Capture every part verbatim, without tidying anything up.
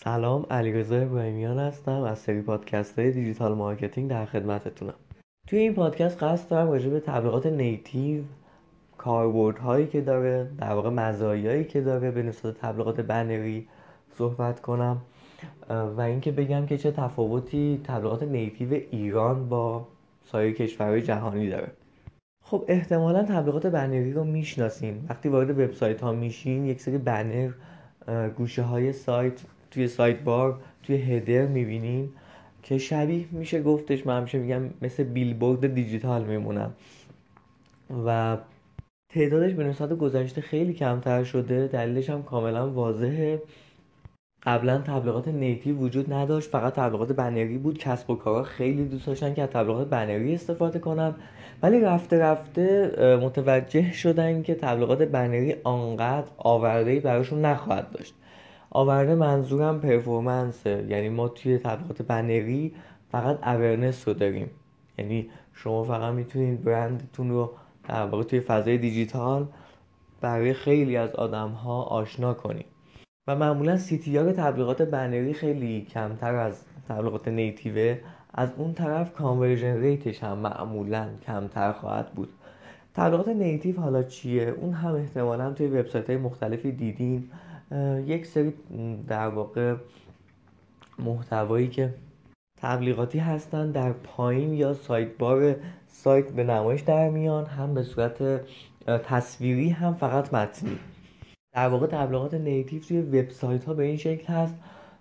سلام، علیرضا ابراهیمیان هستم از سری پادکست های دیجیتال مارکتینگ در خدمتتونم. توی این پادکست قصد دارم راجع به تبلیغات نیتیو، کاربردهایی که داره، در واقع مزایایی که داره به نسبت تبلیغات بنری صحبت کنم و اینکه بگم که چه تفاوتی تبلیغات نیتیو ایران با سایر کشورهای جهانی داره. خب احتمالاً تبلیغات بنری رو میشناسین. وقتی وارد وبسایت ها میشین یک سری بنر گوشه های سایت، توی سایت بار، توی هدر میبینین که شبیه میشه گفتش، من همیشه میگم مثل بیلبورد دیجیتال میمونن و تعدادش به نسبت گذشته خیلی کمتر شده. دلیلش هم کاملا واضحه. قبلا تبلیغات نیتیو وجود نداشت، فقط تبلیغات بنری بود. کسب و کارها خیلی دوست داشتن که از تبلیغات بنری استفاده کنن، ولی رفته رفته متوجه شدن که تبلیغات بنری آنقدر آورده‌ای براشون نخواهد داشت. آورده منظورم پرفورمنسه، یعنی ما توی تبلیغات بنری فقط اورنس رو داریم، یعنی شما فقط میتونید برندتون رو در واقع توی فضای دیجیتال برای خیلی از آدم‌ها آشنا کنید و معمولا سی تی آر تبلیغات بنری خیلی کمتر از تبلیغات نیتیوه. از اون طرف کانورژن ریتش هم معمولا کمتر خواهد بود. تبلیغات نیتیو حالا چیه؟ اون هم احتمالاً توی وبسایت‌های مختلفی دیدین. یک سری در واقع محتوایی که تبلیغاتی هستن در پایین یا سایت بار سایت به نمایش در میان، هم به صورت تصویری هم فقط متنی. در واقع تبلیغات نیتیو توی وبسایت ها به این شکل هست،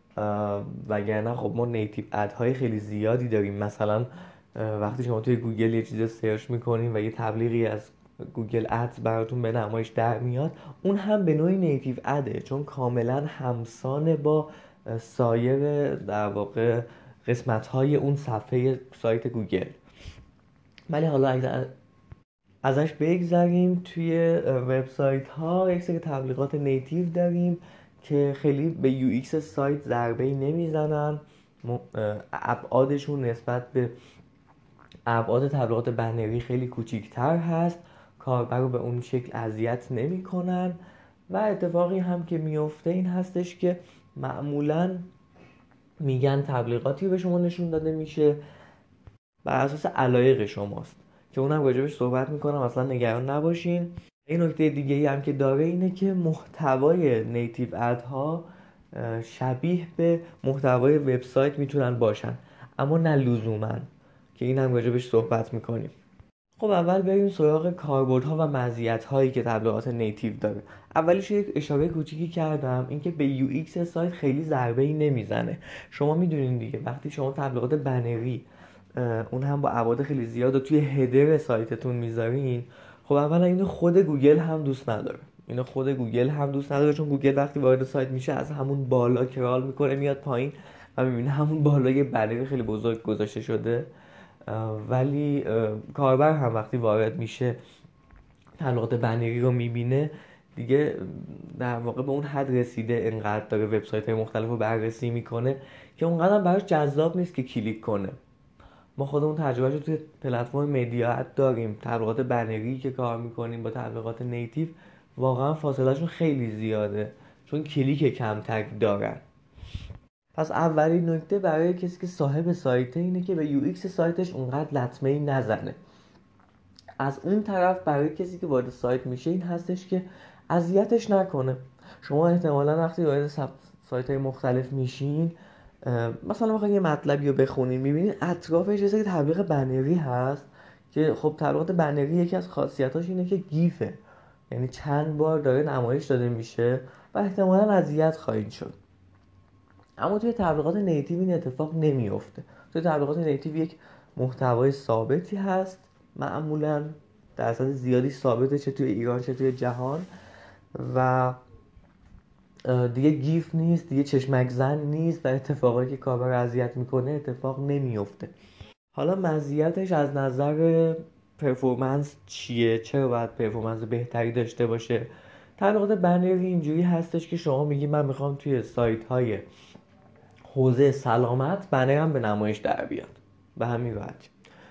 وگرنه خب ما نیتیو اد های خیلی زیادی داریم. مثلا وقتی شما توی گوگل یه چیز سرچ میکنین و یه تبلیغی از گوگل ادز براتون به نمایش در میاد، اون هم به نوعی نیتیو اده، چون کاملا همسان با سایر در واقع قسمت های اون صفحه سایت گوگل. ولی حالا اگر ازش بگذریم، توی وبسایت ها یک سری تبلیغات نیتیو داریم که خیلی به یو ایکس سایت ضربه‌ای نمیزنن. ابعادشون نسبت به ابعاد تبلیغات بنری خیلی کوچیک‌تر هست، کاربر رو به اون شکل اذیت نمی‌کنن و اتفاقی هم که میفته این هستش که معمولاً میگن تبلیغاتی به شما نشون داده میشه بر اساس علایق شماست که اونم راجبش صحبت میکنم، اصلا نگران نباشین. این نکته دیگه ای هم که داره اینه که محتوای نیتیو ادها شبیه به محتوای وبسایت میتونن باشن، اما نه لزوما، که این هم راجبش صحبت میکنیم. خب اول بریم سراغ کاربردها و مزیت‌هایی که تبلیغات نیتیو داره. اولیش یک اشاره کوچیکی کردم، اینکه به یو ایکس سایت خیلی ضربه‌ای نمیزنه. شما میدونین دیگه وقتی شما تبلیغات بنری اون هم با ابعاد خیلی زیاد و توی هدر سایتتون میذارین، خب اولا اینو خود گوگل هم دوست نداره. اینو خود گوگل هم دوست نداره چون گوگل وقتی وارد سایت میشه از همون بالا کرال میکنه میاد پایین و میبینه همون بالای بنری خیلی بزرگ گذاشته شده. ولی کاربر هم وقتی وارد میشه تبلیغات بنری رو میبینه دیگه در واقع به اون حد رسیده، انقدر داره وبسایت های مختلف رو بررسی میکنه که اونقدر براش جذاب نیست که کلیک کنه. ما خودمون تجربهش رو توی پلتفرم مدیا داریم. تبلیغات بنری که کار میکنیم با تبلیغات نیتیو واقعا فاصلهشون خیلی زیاده چون کلیک کمتر دارن. پس اولین نکته برای کسی که صاحب سایته اینه که به یو ایکس سایتش اونقدر لطمه‌ای نزنه. از اون طرف برای کسی که وارد سایت میشه این هستش که اذیتش نکنه. شما احتمالاً وقتی وارد سایت‌های مختلف میشین، مثلا میخواین یه مطلبی رو بخونین، میبینین اطرافش یه سری تبلیغ بنری هست که خب تبلیغات بنری یکی از خاصیتاش اینه که گیفه، یعنی چند بار داره نمایش داده میشه و احتمالاً اذیت خواهید شد. اما توی تبلیغات نیتیو این اتفاق نمیفته. توی تبلیغات نیتیو یک محتوای ثابتی هست، معمولاً درصد زیادی ثابته، چه توی ایران چه توی جهان، و دیگه گیف نیست، دیگه چشمک زن نیست و اتفاقایی که کاربر اذیت میکنه اتفاق نمیفته. حالا مزیتش از نظر پرفورمنس چیه؟ چرا باید پرفورمنس بهتری داشته باشه؟ تبلیغات بنری اینجوری هستش که شما میگی من میخوام توی سایت های حوزه سلامت بنرم به نمایش در بیاد، به همین راحتی.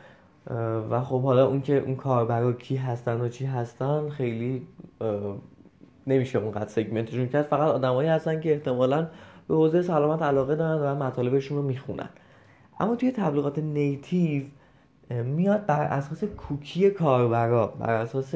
و خب حالا اون که اون کاربرا کی هستن و چی هستن خیلی نمیشه اونقدر سگمنتشون کرد، فقط آدمایی هستن که احتمالاً به حوزه سلامت علاقه دارن و مطالبشون رو میخونن. اما توی تبلیغات نیتیو میاد بر اساس کوکی کاربرا، بر اساس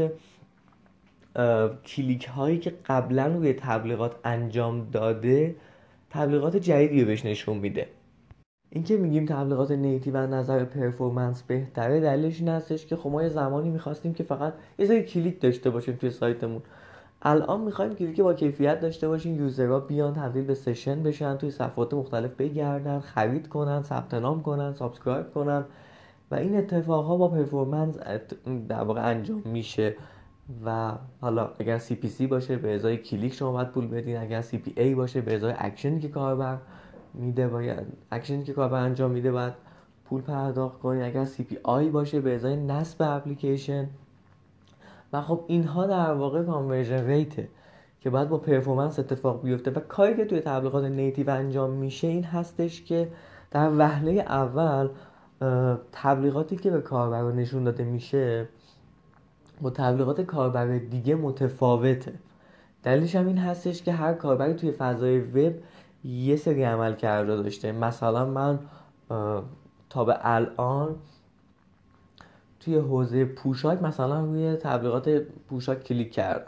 کلیک هایی که قبلا روی تبلیغات انجام داده تبلیغات جدیدی رو بهش نشون میده. این که میگیم تبلیغات نیتیو از نظر پرفورمنس بهتره، دلیلش این هستش که خب ما یه زمانی میخواستیم که فقط یه سری کلیک داشته باشیم توی سایتمون. الان میخوایم کلیک با کیفیت داشته باشیم، یوزرها بیان تبدیل به سشن بشن، توی صفحات مختلف بگردن، خرید کنن، ثبت نام کنن، سابسکرایب کنن و این اتفاقها با پرفورمنس در واقع انجام میشه. و حالا اگر سی پی سی باشه به ازای کلیک شما باید پول بدین، اگر سی پی ای باشه به ازای اکشنی که کاربر میده باید اکشنی که کاربر انجام میده باید پول پرداخت کنین، اگر سی پی آی باشه به ازای نصب اپلیکیشن. و خب اینها در واقع کانورژن ریته که باید با پرفورمنس اتفاق بیفته. و کاری که توی تبلیغات نیتیو انجام میشه این هستش که در وهله اول تبلیغاتی که به کاربر نشون داده میشه با تبلیغات کاربر دیگه متفاوته. دلیلش هم این هستش که هر کاربری توی فضای وب یه سری عمل کرده داشته. مثلا من تا به الان توی حوزه پوشاک مثلا روی تبلیغات پوشاک کلیک کردم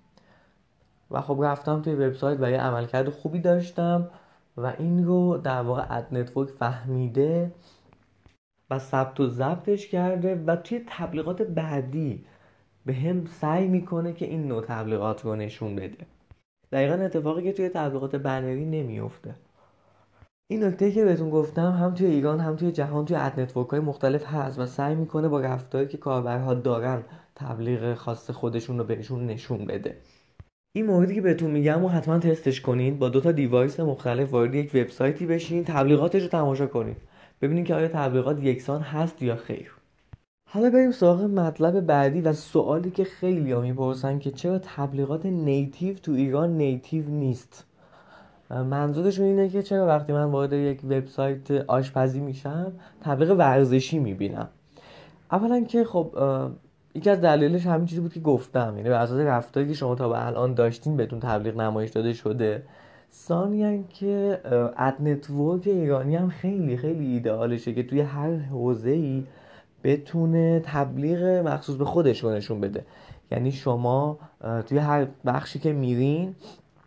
و خب رفتم توی وبسایت و یه عملکرد خوبی داشتم و این رو در واقع اد نتورک فهمیده و ثبت و ضبطش کرده و توی تبلیغات بعدی به هم سعی میکنه که این نوع تبلیغات رو نشون بده. دقیقا اتفاقی که توی تبلیغات بنری نمیفته. این نکته که بهتون گفتم هم توی ایران هم توی جهان توی اد نتورک های مختلف هست و سعی میکنه با رفتاری که کاربرها دارن تبلیغ خاص خودشون رو بهشون نشون بده. این موردی که بهتون میگم و حتما تستش کنید. با دو تا دیوایس مختلف وارد یک وبسایتی بشین، تبلیغاتش رو تماشا کنید، ببینید که آیا تبلیغات یکسان هست یا خیر. حالا بریم سراغ مطلب بعدی و سوالی که خیلی ها میپرسن که چرا تبلیغات نیتیو تو ایران نیتیو نیست. منظورشون اینه که چرا وقتی من وارد یک وبسایت آشپزی میشم تبلیغ ورزشی میبینم. اولا که خب یکی از دلایلش همین چیزی بود که گفتم، یعنی بر اساس رفتاری که شما تا به الان داشتین بهتون تبلیغ نمایش داده شده. ثانیاً که اد نتورک ایرانی هم خیلی خیلی ایدئالشه که توی هر حوزه‌ای بتونه تبلیغ مخصوص به خودش رو نشون بده. یعنی شما توی هر بخشی که میرین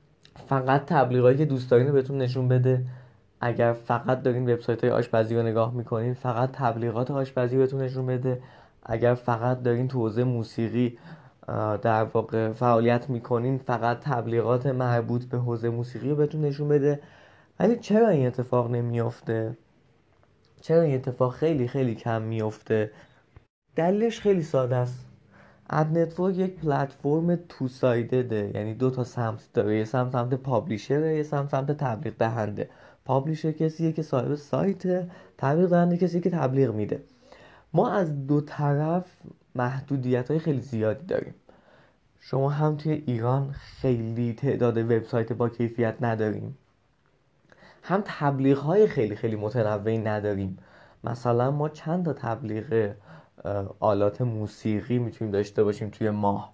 فقط تبلیغایی که دوست دارین رو بهتون نشون بده. اگر فقط دارین وبسایت‌های آشپزی رو نگاه میکنین فقط تبلیغات آشپزی بهتون نشون بده. اگر فقط دارین تو حوزه موسیقی در واقع فعالیت میکنین فقط تبلیغات مربوط به حوزه موسیقی رو بهتون نشون بده. ولی چرا این اتفاق نمیافته؟ چرا این اتفاق خیلی خیلی کم میفته؟ دلیلش خیلی ساده است. اد نتورک یک پلتفرم تو سایدده، یعنی دو تا سمت داره. یه سمت سمت پابلیشره، یه سمت سمت تبلیغ دهنده. پابلیشر کسیه که صاحب سایت، تبلیغ دهنده کسیه که تبلیغ میده. ما از دو طرف محدودیت‌های خیلی زیادی داریم. شما هم توی ایران خیلی تعداد وبسایت با کیفیت نداریم، هم تبلیغ‌های خیلی خیلی متنوعی نداریم. مثلا ما چند تا تبلیغ آلات موسیقی میتونیم داشته باشیم توی ماه،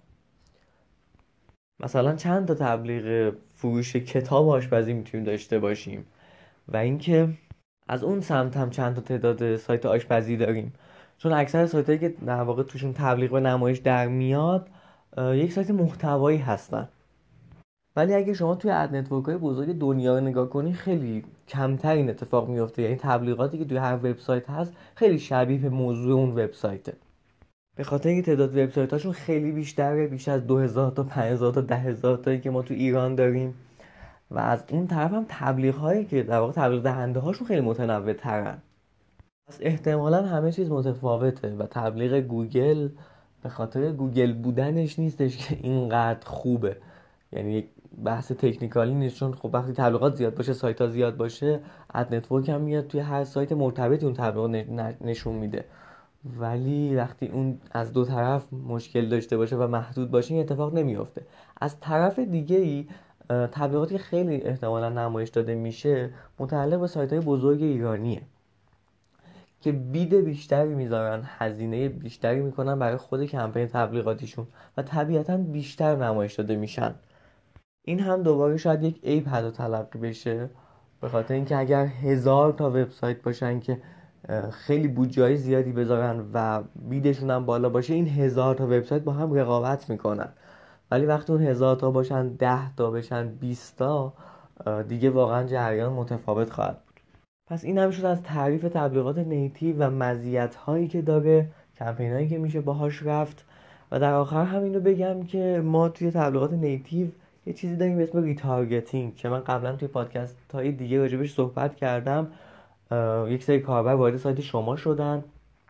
مثلا چند تا تبلیغ فروش کتاب آشپزی میتونیم داشته باشیم. و اینکه از اون سمت هم چند تا تعداد سایت آشپزی داریم، چون اکثر سایتایی که در واقع توشون تبلیغ و نمایش در میاد یک سایت محتوایی هستن. ولی اگه شما توی اد نتورک‌های بزرگ دنیا رو نگاه کنی خیلی کمتر این اتفاق میفته. یعنی تبلیغاتی که توی هر وبسایت هست خیلی شبیه به موضوع اون وبسایته، به خاطر اینکه تعداد وبسایت‌هاشون خیلی بیشتره، بیش از دو هزار تا پنج هزار تا ده هزار تایی که ما تو ایران داریم. و از اون طرف هم تبلیغ‌هایی که در واقع تبلیغ دهنده‌هاشون خیلی متنوع‌ترن. پس احتمالاً همه چیز متفاوته و تبلیغ گوگل به خاطر گوگل بودنش نیستش که اینقدر خوبه. یعنی یک بحث تکنیکالی نیست، چون خب وقتی تبلیغات زیاد باشه، سایت‌ها زیاد باشه، اد نتورک هم میاد توی هر سایت مرتبطی اون تبلیغ نشون میده. ولی وقتی اون از دو طرف مشکل داشته باشه و محدود باشه این اتفاق نمیافته. از طرف دیگه ای تبلیغاتی خیلی احتمالاً نمایش داده میشه متعلق به سایت‌های بزرگ ایرانیه که بید بیشتری میذارن، هزینه بیشتری میکنن برای خود کمپین تبلیغاتیشون و طبیعتاً بیشتر نمایش داده میشن. این هم دوباره شاید یک عیب حتی تلقی بشه، به خاطر اینکه اگر هزار تا وبسایت باشن که خیلی بودجه‌های زیادی بذارن و بیدشون هم بالا باشه، این هزار تا وبسایت با هم رقابت میکنن. ولی وقتی اون هزار تا باشن، ده تا بشن، بیست تا، دیگه واقعا جریان متفاوت خواهد بود. پس این هم شد از تعریف تبلیغات نیتیو و مزیت‌هایی که داره، کمپینایی که میشه باهاش رفت. و در آخر همین رو بگم که ما توی تبلیغات نیتیو یه چیزی داریم به اسم ریتارگتینگ که من قبلا توی پادکست های دیگه راجبش صحبت کردم. یک سری کاربر وارد سایت شما شدن،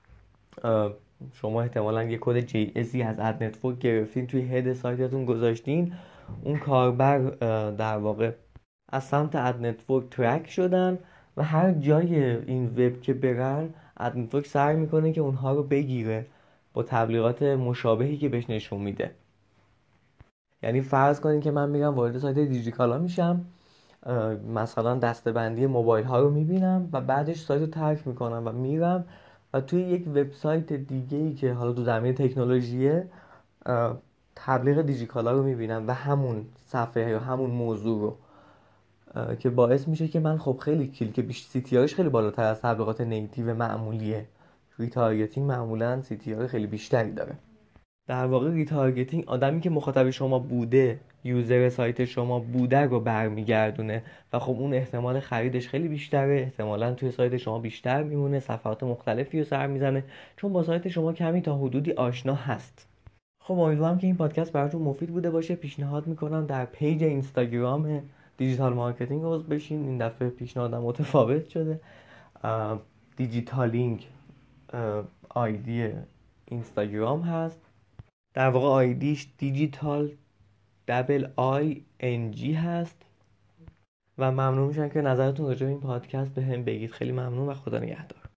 شما احتمالاً یه کد جی اسی از اد نتورک گرفتین، توی هد سایتتون گذاشتین، اون کاربر در واقع از سمت اد نتورک ترک شدن و هر جای این وب که برن، اد نتورک سعی میکنه که اونها رو بگیره با تبلیغات مشابهی که بهش نشون میده. یعنی فرض کنین که من میرم وارد سایت دیجیکالا میشم، مثلا دسته‌بندی موبایل ها رو میبینم و بعدش سایت رو ترک میکنم و میرم و توی یک وبسایت دیگه‌ای که حالا تو زمینه تکنولوژیه تبلیغ دیجیکالا رو میبینم و همون صفحه یا همون موضوع رو، که باعث میشه که من خب خیلی کلیک بیش سی تی آرش خیلی بالاتر از تبلیغات نیتیو معمولیه. ریتارگتینگ معمولا سی تی آر خیلی بیشتری داره. در واقع ریتارگتینگ آدمی که مخاطب شما بوده، یوزر سایت شما بوده رو برمیگردونه و خب اون احتمال خریدش خیلی بیشتره، احتمالاً توی سایت شما بیشتر میمونه، صفحات مختلفی رو سر میزنه چون با سایت شما کمی تا حدودی آشنا هست. خب امیدوارم که این پادکست براتون مفید بوده باشه. پیشنهاد میکنم در پیج اینستاگرام دیجیتال مارکتینگ عضو بشین. این دفعه پیشنهادم متفاوت شده. دیجیتالینگ آیدی اینستاگرام هست، در واقع آیدیش دیجیتال دبل آی ان جی هست و ممنون میشم که نظرتون راجع به این پادکست به هم بگید. خیلی ممنون و خدا نگهدار.